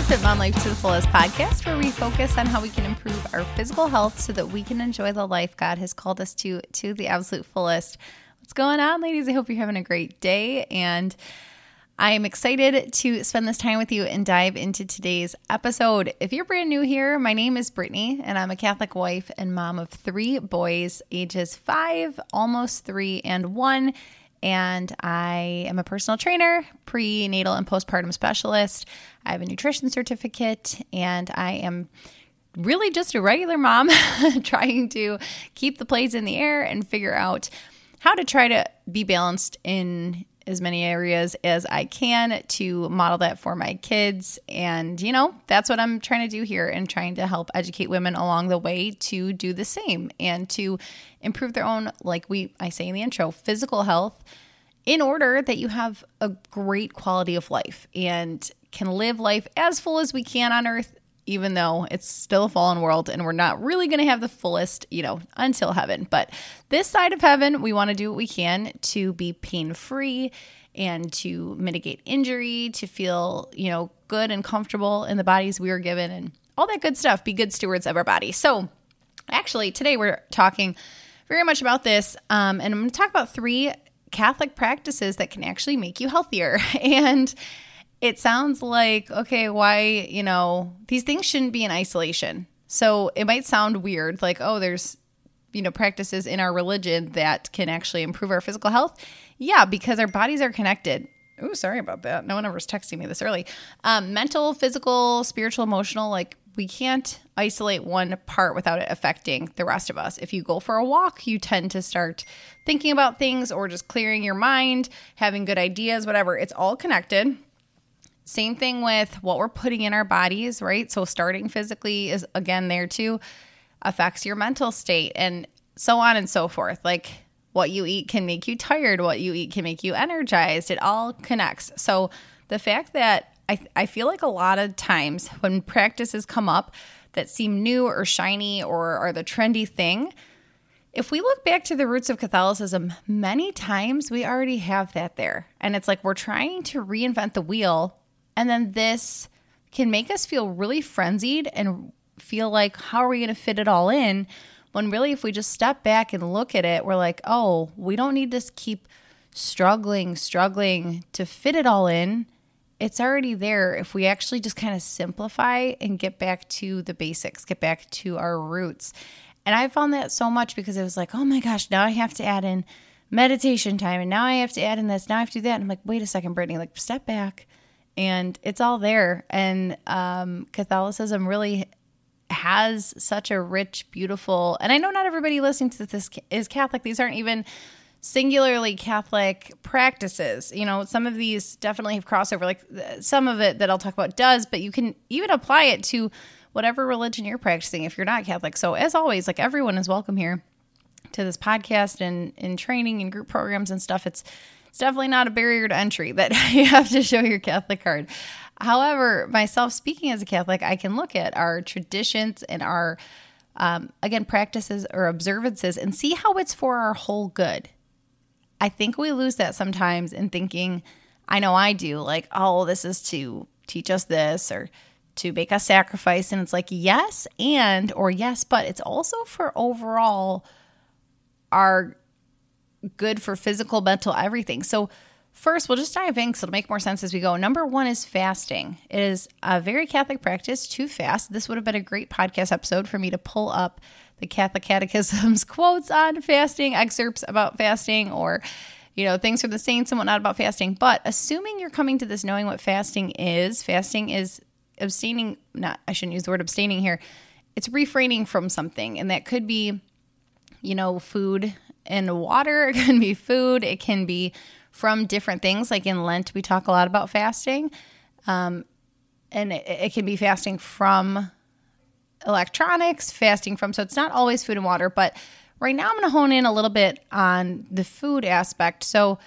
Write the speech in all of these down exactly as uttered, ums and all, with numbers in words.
to Mom Life to the Fullest podcast, where we focus on how we can improve our physical health so that we can enjoy the life God has called us to, to the absolute fullest. What's going on, ladies? I hope you're having a great day, and I am excited to spend this time with you and dive into today's episode. If you're brand new here, my name is Brittany, and I'm a Catholic wife and mom of three boys, ages five, almost three, and one. And I am a personal trainer, prenatal and postpartum specialist. I have a nutrition certificate, and I am really just a regular mom trying to keep the plates in the air and figure out how to try to be balanced in as many areas as I can to model that for my kids. And, you know, that's what I'm trying to do here, and trying to help educate women along the way to do the same and to improve their own, like we I say in the intro, physical health, in order that you have a great quality of life and can live life as full as we can on earth, even though it's still a fallen world and we're not really going to have the fullest, you know, until heaven. But this side of heaven, we want to do what we can to be pain-free and to mitigate injury, to feel, you know, good and comfortable in the bodies we were given and all that good stuff. Be good stewards of our body. So actually, today we're talking very much about this, um, and I'm going to talk about three Catholic practices that can actually make you healthier. And it sounds like, okay, why, you know, these things shouldn't be in isolation. So it might sound weird, like, oh, there's, you know, practices in our religion that can actually improve our physical health. Yeah, because our bodies are connected. Oh, sorry about that. No one ever was texting me this early. Um, mental, physical, spiritual, emotional, like we can't isolate one part without it affecting the rest of us. If you go for a walk, you tend to start thinking about things or just clearing your mind, having good ideas, whatever. It's all connected. Same thing with what we're putting in our bodies, right? So starting physically is, again, there too, affects your mental state and so on and so forth. Like what you eat can make you tired. What you eat can make you energized. It all connects. So the fact that I, I feel like a lot of times when practices come up that seem new or shiny or are the trendy thing, if we look back to the roots of Catholicism, many times we already have that there. And it's like we're trying to reinvent the wheel. And then this can make us feel really frenzied and feel like, how are we going to fit it all in? When really, if we just step back and look at it, we're like, oh, we don't need to keep struggling, struggling to fit it all in. It's already there if we actually just kind of simplify and get back to the basics, get back to our roots. And I found that so much because it was like, oh my gosh, now I have to add in meditation time, and now I have to add in this, now I have to do that. And I'm like, wait a second, Brittany, like step back. And it's all there. And um, Catholicism really has such a rich, beautiful, and I know not everybody listening to this is Catholic. These aren't even singularly Catholic practices. You know, some of these definitely have crossover. Like some of it that I'll talk about does, but you can even apply it to whatever religion you're practicing if you're not Catholic. So as always, like everyone is welcome here to this podcast and in training and group programs and stuff. It's It's definitely not a barrier to entry that you have to show your Catholic card. However, myself speaking as a Catholic, I can look at our traditions and our, um, again, practices or observances and see how it's for our whole good. I think we lose that sometimes in thinking, I know I do, like, oh, this is to teach us this or to make us sacrifice. And it's like, yes, and, or yes, but it's also for overall our good for physical, mental, everything. So first, we'll just dive in because it'll make more sense as we go. Number one is fasting. It is a very Catholic practice to fast. This would have been a great podcast episode for me to pull up the Catholic Catechism's quotes on fasting, excerpts about fasting, or, you know, things from the saints and whatnot about fasting. But assuming you're coming to this knowing what fasting is, fasting is abstaining, not, I shouldn't use the word abstaining here. It's refraining from something. And that could be, you know, food and water. It can be food. It can be from different things. Like in Lent, we talk a lot about fasting. Um, and it, it can be fasting from electronics, fasting from, so it's not always food and water. But right now I'm going to hone in a little bit on the food aspect. So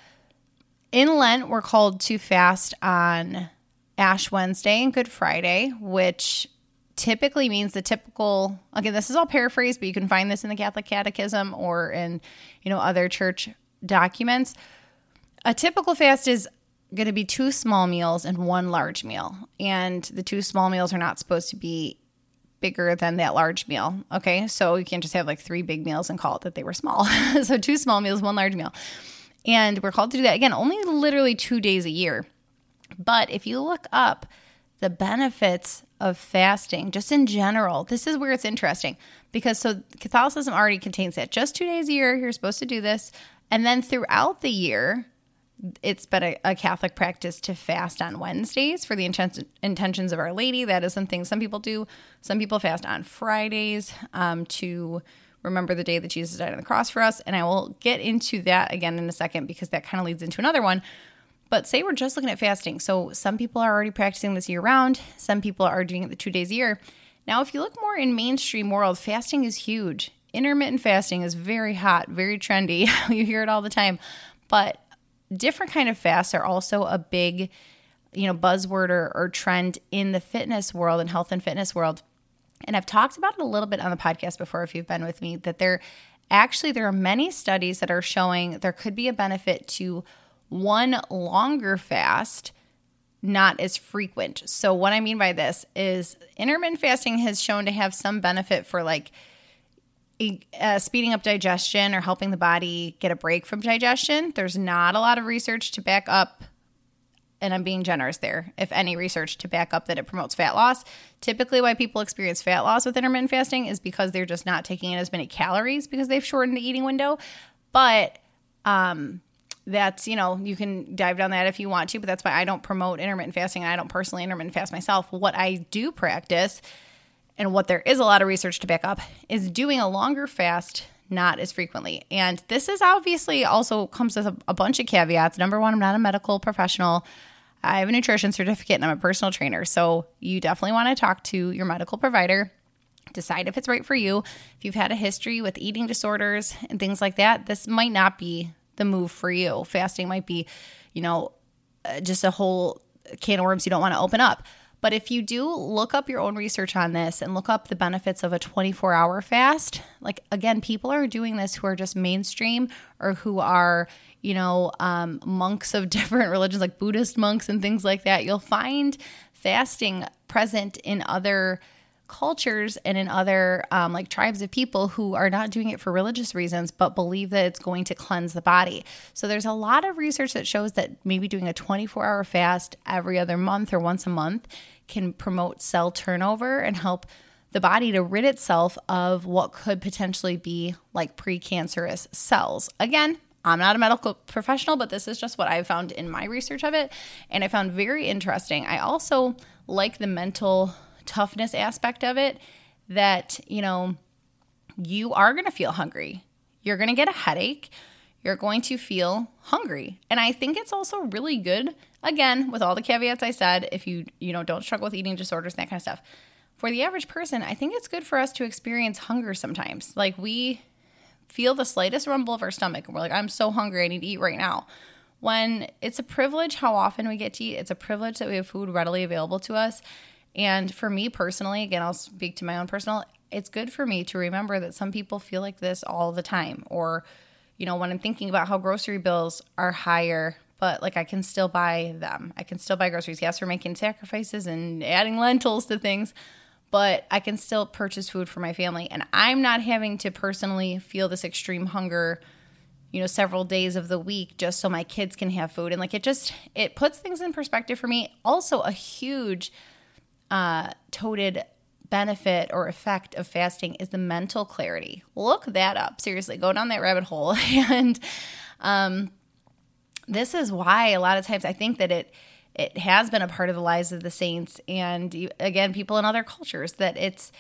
in Lent, we're called to fast on Ash Wednesday and Good Friday, which typically means the typical, again, this is all paraphrased, but you can find this in the Catholic Catechism or in, you know, other church documents. A typical fast is going to be two small meals and one large meal. And the two small meals are not supposed to be bigger than that large meal. Okay. So you can't just have like three big meals and call it that they were small. So two small meals, one large meal. And we're called to do that again, only literally two days a year. But if you look up the benefits of fasting, just in general, this is where it's interesting because so Catholicism already contains that just two days a year, you're supposed to do this. And then throughout the year, it's been a, a Catholic practice to fast on Wednesdays for the inten- intentions of Our Lady. That is something some people do. Some people fast on Fridays um, to remember the day that Jesus died on the cross for us. And I will get into that again in a second because that kind of leads into another one. But say we're just looking at fasting. So some people are already practicing this year round. Some people are doing it the two days a year. Now, if you look more in mainstream world, fasting is huge. Intermittent fasting is very hot, very trendy. You hear it all the time. But different kind of fasts are also a big, you know, buzzword or, or trend in the fitness world and health and fitness world. And I've talked about it a little bit on the podcast before, if you've been with me, that there actually, there are many studies that are showing there could be a benefit to one longer fast, not as frequent. So what I mean by this is intermittent fasting has shown to have some benefit for like Uh, speeding up digestion or helping the body get a break from digestion. There's not a lot of research to back up, and I'm being generous there, if any research to back up that it promotes fat loss. Typically why people experience fat loss with intermittent fasting is because they're just not taking in as many calories because they've shortened the eating window. But um, that's, you know, you can dive down that if you want to, but that's why I don't promote intermittent fasting and I don't personally intermittent fast myself. What I do practice and what there is a lot of research to back up is doing a longer fast, not as frequently. And this is obviously also comes with a, a bunch of caveats. Number one, I'm not a medical professional. I have a nutrition certificate and I'm a personal trainer. So you definitely want to talk to your medical provider, decide if it's right for you. If you've had a history with eating disorders and things like that, this might not be the move for you. Fasting might be, you know, just a whole can of worms you don't want to open up. But if you do look up your own research on this and look up the benefits of a twenty-four hour fast, like again, people are doing this who are just mainstream or who are, you know, um, monks of different religions like Buddhist monks and things like that. You'll find fasting present in other cultures and in other um, like tribes of people who are not doing it for religious reasons, but believe that it's going to cleanse the body. So there's a lot of research that shows that maybe doing a twenty-four hour fast every other month or once a month can promote cell turnover and help the body to rid itself of what could potentially be like precancerous cells. Again, I'm not a medical professional, but this is just what I found in my research of it. And I found very interesting. I also like the mental toughness aspect of it, that, you know, you are going to feel hungry. You're going to get a headache. You're going to feel hungry. And I think it's also really good, again, with all the caveats I said, if you, you know, don't struggle with eating disorders and that kind of stuff. For the average person, I think it's good for us to experience hunger sometimes. Like we feel the slightest rumble of our stomach and we're like, I'm so hungry, I need to eat right now. When it's a privilege how often we get to eat, it's a privilege that we have food readily available to us. And for me personally, again, I'll speak to my own personal, it's good for me to remember that some people feel like this all the time. Or, you know, when I'm thinking about how grocery bills are higher, but like I can still buy them. I can still buy groceries. Yes, we're making sacrifices and adding lentils to things, but I can still purchase food for my family. And I'm not having to personally feel this extreme hunger, you know, several days of the week just so my kids can have food. And like it just, it puts things in perspective for me. Also a huge uh, toted benefit or effect of fasting is the mental clarity. Look that up. Seriously, go down that rabbit hole. And um, this is why a lot of times I think that it it has been a part of the lives of the saints and, again, people in other cultures, that it's,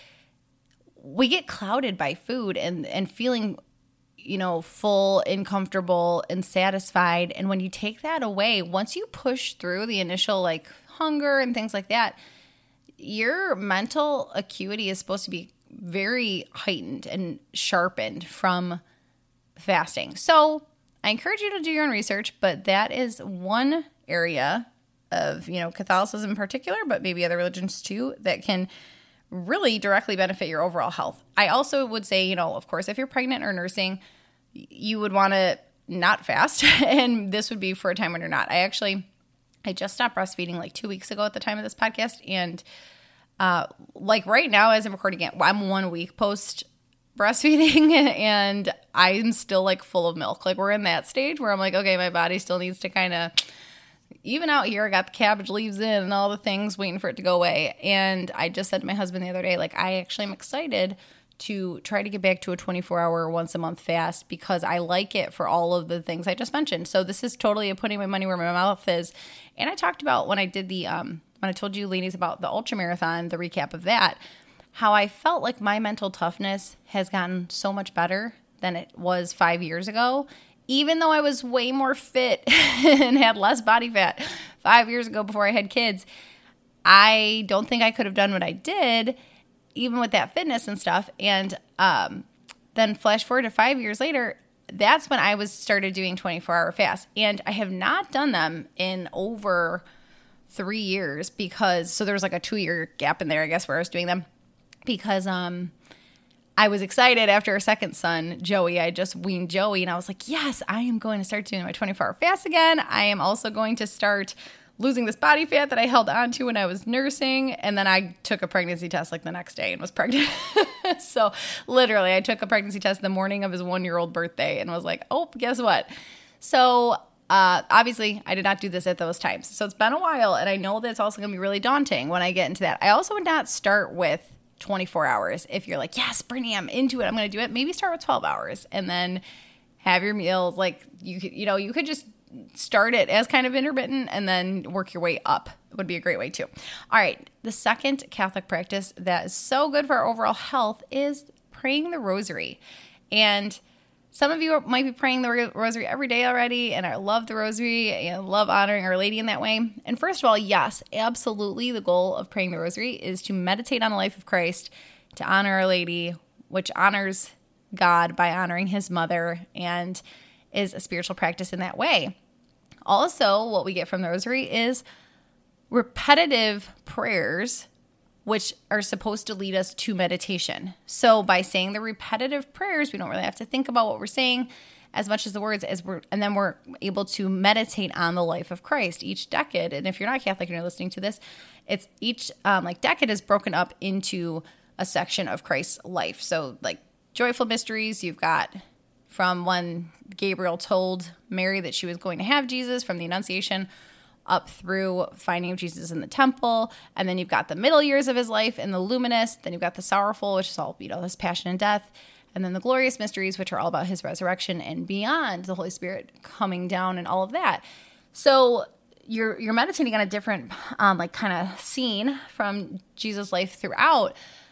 we get clouded by food and, and feeling, you know, full and comfortable and satisfied. And when you take that away, once you push through the initial like hunger and things like that, your mental acuity is supposed to be very heightened and sharpened from fasting. So I encourage you to do your own research, but that is one area of, you know, Catholicism in particular, but maybe other religions too, that can really directly benefit your overall health. I also would say, you know, of course, if you're pregnant or nursing, you would want to not fast, and this would be for a time when you're not. I actually I just stopped breastfeeding like two weeks ago at the time of this podcast. And uh, like right now, as I'm recording it, I'm one week post breastfeeding and I'm still like full of milk. Like we're in that stage where I'm like, okay, my body still needs to kind of even out here. I got the cabbage leaves in and all the things waiting for it to go away. And I just said to my husband the other day, like, I actually am excited to try to get back to a twenty-four hour once a month fast because I like it for all of the things I just mentioned. So this is totally a putting my money where my mouth is. And I talked about when I did the, um, when I told you ladies about the ultra marathon, the recap of that, how I felt like my mental toughness has gotten so much better than it was five years ago. Even though I was way more fit and had less body fat five years ago before I had kids, I don't think I could have done what I did even with that fitness and stuff. And um, then flash forward to five years later, that's when I was started doing twenty-four hour fasts. And I have not done them in over three years because, so there was like a two year gap in there, I guess, where I was doing them because um, I was excited after our second son, Joey. I just weaned Joey and I was like, yes, I am going to start doing my twenty-four hour fast again. I am also going to start losing this body fat that I held on to when I was nursing. And then I took a pregnancy test like the next day and was pregnant. So literally I took a pregnancy test the morning of his one-year-old birthday and was like, oh, guess what? So uh, obviously I did not do this at those times. So it's been a while and I know that it's also going to be really daunting when I get into that. I also would not start with twenty-four hours. If you're like, yes, Brittany, I'm into it, I'm going to do it. Maybe start with twelve hours and then have your meals. Like you could, you know, you could just start it as kind of intermittent and then work your way up. It would be a great way too. All right. The second Catholic practice that is so good for our overall health is praying the rosary. And some of you might be praying the rosary every day already, and I love the rosary and love honoring Our Lady in that way. And first of all, yes, absolutely. The goal of praying the rosary is to meditate on the life of Christ, to honor Our Lady, which honors God by honoring his mother and is a spiritual practice in that way. Also, what we get from the rosary is repetitive prayers, which are supposed to lead us to meditation. So by saying the repetitive prayers, we don't really have to think about what we're saying as much as the words, as we're, and then we're able to meditate on the life of Christ each decade. And if you're not Catholic and you're listening to this, it's each um, like decade is broken up into a section of Christ's life. So like joyful mysteries, you've got from when Gabriel told Mary that she was going to have Jesus, from the Annunciation up through finding Jesus in the temple. And then you've got the middle years of his life in the luminous. Then you've got the sorrowful, which is all, you know, his passion and death. And then the glorious mysteries, which are all about his resurrection and beyond, the Holy Spirit coming down and all of that. So you're you're meditating on a different um, like kind of scene from Jesus' life throughout.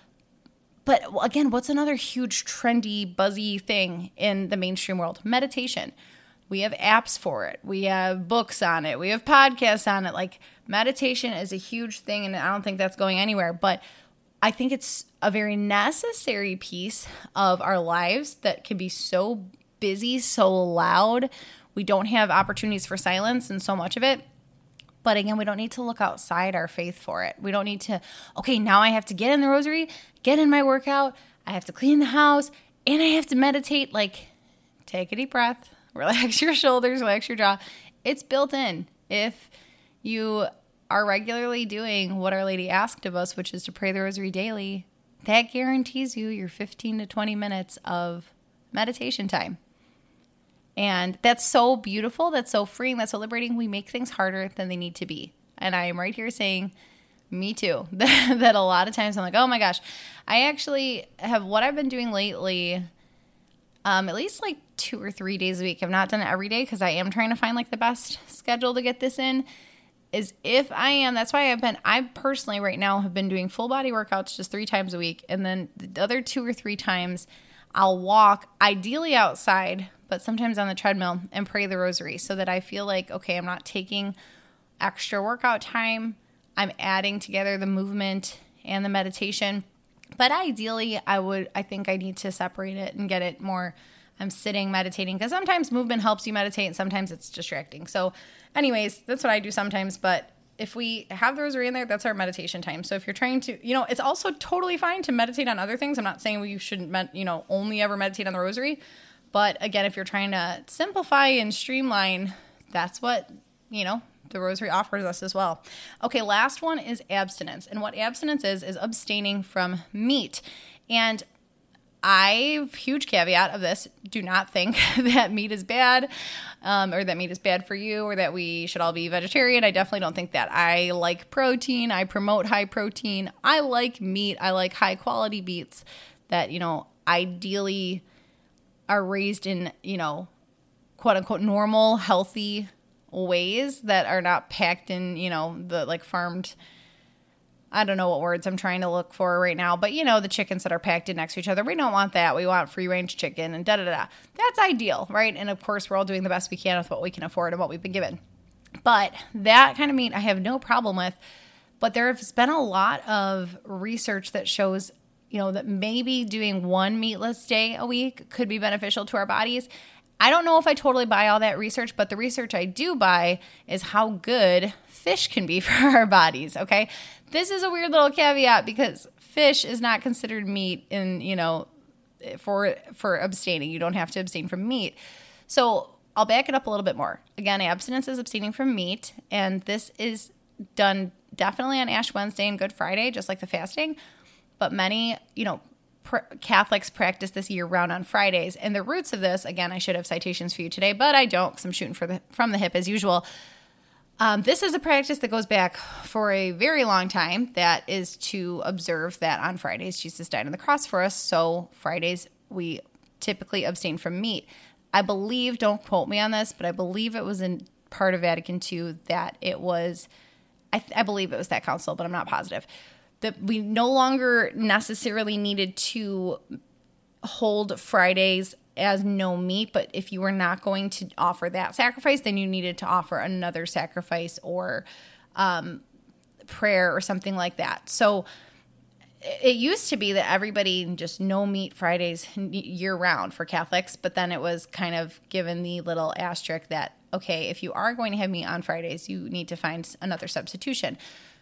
But again, what's another huge trendy, buzzy thing in the mainstream world? Meditation. We have apps for it. We have books on it. We have podcasts on it. Like meditation is a huge thing, and I don't think that's going anywhere. But I think it's a very necessary piece of our lives that can be so busy, so loud. We don't have opportunities for silence and so much of it. But again, we don't need to look outside our faith for it. We don't need to, okay, now I have to get in the rosary, get in my workout, I have to clean the house, and I have to meditate. Like, take a deep breath, relax your shoulders, relax your jaw. It's built in. If you are regularly doing what Our Lady asked of us, which is to pray the rosary daily, that guarantees you your fifteen to twenty minutes of meditation time. And that's so beautiful. That's so freeing. That's so liberating. We make things harder than they need to be. And I am right here saying, me too, that a lot of times I'm like, oh my gosh, I actually have what I've been doing lately, um, at least like two or three days a week. I've not done it every day because I am trying to find like the best schedule to get this in. Is if I am, that's why I've been, I personally right now have been doing full body workouts just three times a week. And then the other two or three times I'll walk, ideally outside, but sometimes on the treadmill, and pray the rosary so that I feel like, okay, I'm not taking extra workout time. I'm adding together the movement and the meditation. But ideally, I would, I think I need to separate it and get it more, I'm sitting, meditating, because sometimes movement helps you meditate and sometimes it's distracting. So anyways, that's what I do sometimes. But if we have the rosary in there, that's our meditation time. So if you're trying to, you know, it's also totally fine to meditate on other things. I'm not saying you shouldn't, med- you know, only ever meditate on the rosary. But again, if you're trying to simplify and streamline, that's what, you know, the Rosary offers us as well. Okay, last one is abstinence. And what abstinence is, is abstaining from meat. And I, huge caveat of this, do not think that meat is bad um, or that meat is bad for you or that we should all be vegetarian. I definitely don't think that. I like protein. I promote high protein. I like meat. I like high quality meats that, you know, ideally are raised in, you know, quote unquote normal, healthy ways that are not packed in, you know, the like farmed, I don't know what words I'm trying to look for right now, but you know, the chickens that are packed in next to each other. We don't want that. We want free range chicken and da da da. That's ideal, right? And of course, we're all doing the best we can with what we can afford and what we've been given. But that kind of meat I have no problem with. But there has been a lot of research that shows, you know, that maybe doing one meatless day a week could be beneficial to our bodies. I don't know if I totally buy all that research, but the research I do buy is how good fish can be for our bodies, okay? This is a weird little caveat because fish is not considered meat in, you know, for for abstaining. You don't have to abstain from meat. So I'll back it up a little bit more. Again, abstinence is abstaining from meat, and this is done definitely on Ash Wednesday and Good Friday, just like the fasting. But many, you know, pr- Catholics practice this year-round on Fridays. And the roots of this, again, I should have citations for you today, but I don't because I'm shooting for the, from the hip as usual. Um, this is a practice that goes back for a very long time. That is to observe that on Fridays, Jesus died on the cross for us. So Fridays, we typically abstain from meat. I believe, don't quote me on this, but I believe it was in part of Vatican Two that it was, I, th- I believe it was that council, but I'm not positive, that we no longer necessarily needed to hold Fridays as no meat, but if you were not going to offer that sacrifice, then you needed to offer another sacrifice or um, prayer or something like that. So it used to be that everybody just no meat Fridays year round for Catholics, but then it was kind of given the little asterisk that, okay, if you are going to have meat on Fridays, you need to find another substitution.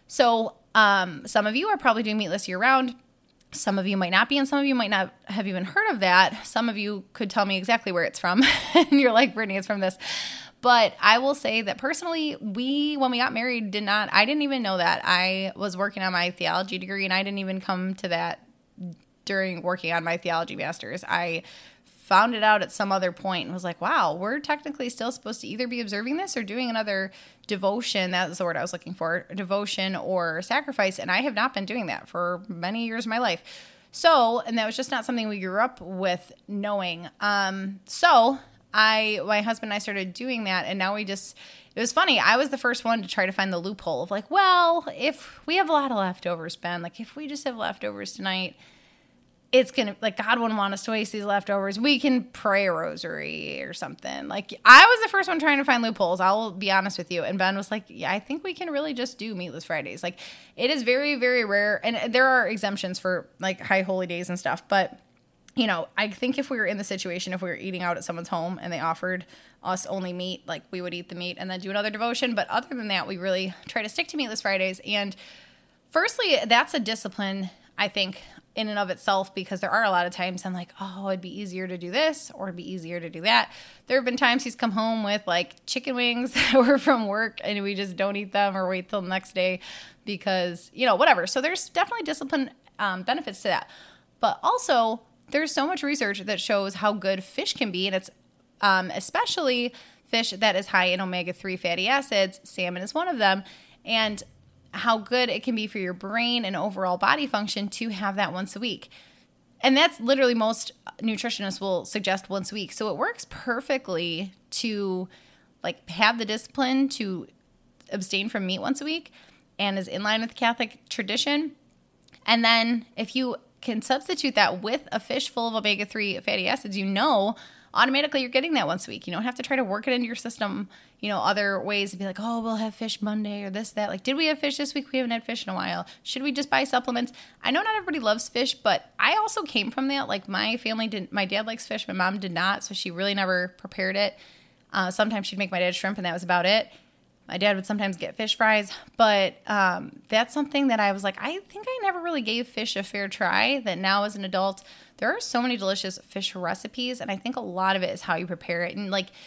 So um, some of you are probably doing meatless year round. Some of you might not be, and some of you might not have even heard of that. Some of you could tell me exactly where it's from, and you're like, Brittany, it's from this. But I will say that personally, we, when we got married, did not, I didn't even know that. I was working on my theology degree, and I didn't even come to that during working on my theology master's. I found it out at some other point and was like, wow, we're technically still supposed to either be observing this or doing another devotion. That was the word I was looking for, devotion or sacrifice. And I have not been doing that for many years of my life. So, and that was just not something we grew up with knowing. Um, so I, my husband and I started doing that, and now we just, it was funny. I was the first one to try to find the loophole of like, well, if we have a lot of leftovers, Ben, like if we just have leftovers tonight, it's going to, like, God wouldn't want us to waste these leftovers. We can pray a rosary or something. Like, I was the first one trying to find loopholes. I'll be honest with you. And Ben was like, yeah, I think we can really just do meatless Fridays. Like, it is very, very rare. And there are exemptions for, like, high holy days and stuff. But, you know, I think if we were in the situation, if we were eating out at someone's home and they offered us only meat, like, we would eat the meat and then do another devotion. But other than that, we really try to stick to meatless Fridays. And firstly, that's a discipline, I think, in and of itself, because there are a lot of times I'm like, oh, it'd be easier to do this or it'd be easier to do that. There have been times he's come home with like chicken wings that were from work and we just don't eat them or wait till the next day because, you know, whatever. So there's definitely discipline um, benefits to that. But also there's so much research that shows how good fish can be. And it's um, especially fish that is high in omega three fatty acids. Salmon is one of them. And how good it can be for your brain and overall body function to have that once a week. And that's literally most nutritionists will suggest once a week. So it works perfectly to like have the discipline to abstain from meat once a week and is in line with Catholic tradition. And then if you can substitute that with a fish full of omega three fatty acids, you know automatically you're getting that once a week. You don't have to try to work it into your system, you know, other ways to be like, oh, we'll have fish Monday or this, that. Like, did we have fish this week? We haven't had fish in a while. Should we just buy supplements? I know not everybody loves fish, but I also came from that. Like, my family didn't, my dad likes fish. My mom did not, so she really never prepared it. Uh, sometimes she'd make my dad shrimp, and that was about it. My dad would sometimes get fish fries, but um, that's something that I was like, I think I never really gave fish a fair try, that now as an adult, there are so many delicious fish recipes, and I think a lot of it is how you prepare it. And like,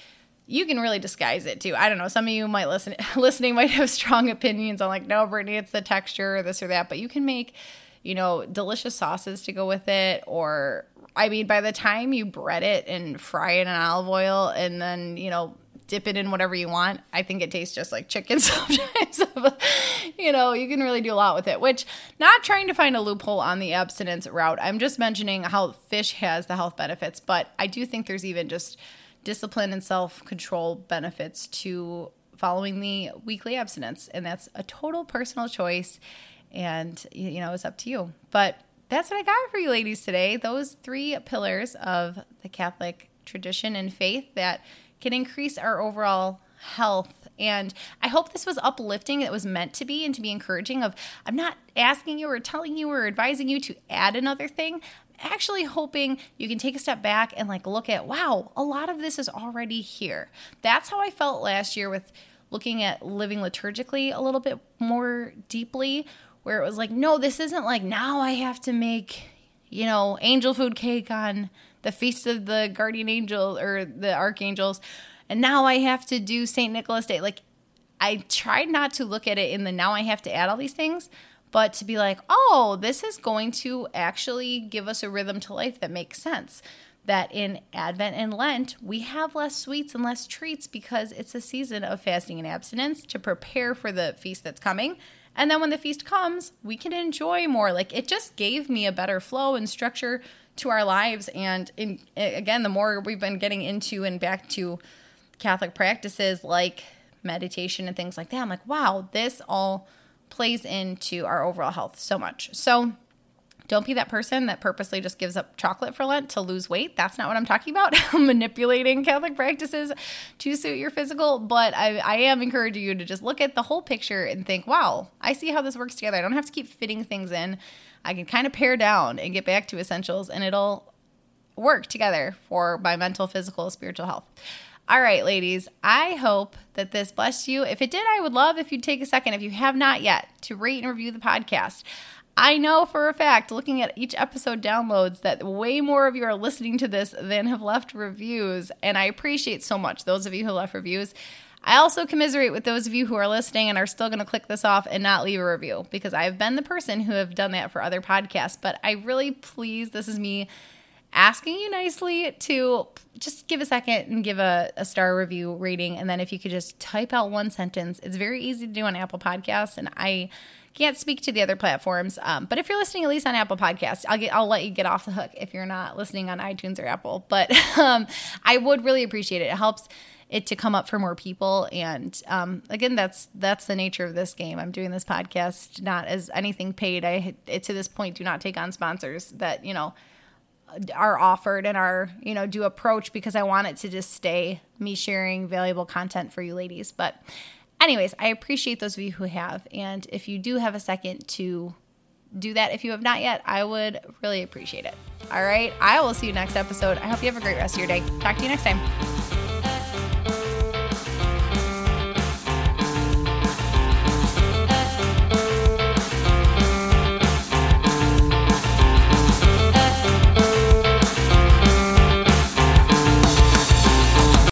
you can really disguise it too. I don't know. Some of you might listen, listening might have strong opinions on like, no, Brittany, it's the texture or this or that. But you can make, you know, delicious sauces to go with it. Or, I mean, by the time you bread it and fry it in olive oil and then, you know, dip it in whatever you want, I think it tastes just like chicken sometimes. You know, you can really do a lot with it, which, not trying to find a loophole on the abstinence route. I'm just mentioning how fish has the health benefits, but I do think there's even just discipline and self-control benefits to following the weekly abstinence. And that's a total personal choice. And, you know, it's up to you. But that's what I got for you ladies today. Those three pillars of the Catholic tradition and faith that can increase our overall health. And I hope this was uplifting. It was meant to be and to be encouraging of, I'm not asking you or telling you or advising you to add another thing. Actually hoping you can take a step back and like look at, wow, a lot of this is already here. That's how I felt last year with looking at living liturgically a little bit more deeply, where it was like, no, this isn't like now I have to make, you know, angel food cake on the feast of the guardian angel or the archangels, and now I have to do Saint Nicholas Day. Like, I tried not to look at it in the now I have to add all these things, but to be like, oh, this is going to actually give us a rhythm to life that makes sense. That in Advent and Lent, we have less sweets and less treats because it's a season of fasting and abstinence to prepare for the feast that's coming. And then when the feast comes, we can enjoy more. Like, it just gave me a better flow and structure to our lives. And in, again, the more we've been getting into and back to Catholic practices like meditation and things like that, I'm like, wow, this all plays into our overall health so much. So don't be that person that purposely just gives up chocolate for Lent to lose weight. That's not what I'm talking about. Manipulating Catholic practices to suit your physical. But I, I am encouraging you to just look at the whole picture and think, wow, I see how this works together. I don't have to keep fitting things in. I can kind of pare down and get back to essentials, and it'll work together for my mental, physical, spiritual health. All right, ladies, I hope that this blessed you. If it did, I would love if you'd take a second, if you have not yet, to rate and review the podcast. I know for a fact, looking at each episode downloads, that way more of you are listening to this than have left reviews, and I appreciate so much those of you who left reviews. I also commiserate with those of you who are listening and are still going to click this off and not leave a review, because I've been the person who have done that for other podcasts, but I really, please, this is me asking you nicely to just give a second and give a, a star review rating. And then if you could just type out one sentence, it's very easy to do on Apple Podcasts. And I can't speak to the other platforms. Um, but if you're listening at least on Apple Podcasts, I'll get, I'll let you get off the hook if you're not listening on iTunes or Apple. But um, I would really appreciate it. It helps it to come up for more people. And um, again, that's that's the nature of this game. I'm doing this podcast not as anything paid. I to this point do not take on sponsors that, you know, are offered and are, you know, do approach, because I want it to just stay me sharing valuable content for you ladies. But anyways, I appreciate those of you who have. And if you do have a second to do that, if you have not yet, I would really appreciate it. All right. I will see you next episode. I hope you have a great rest of your day. Talk to you next time.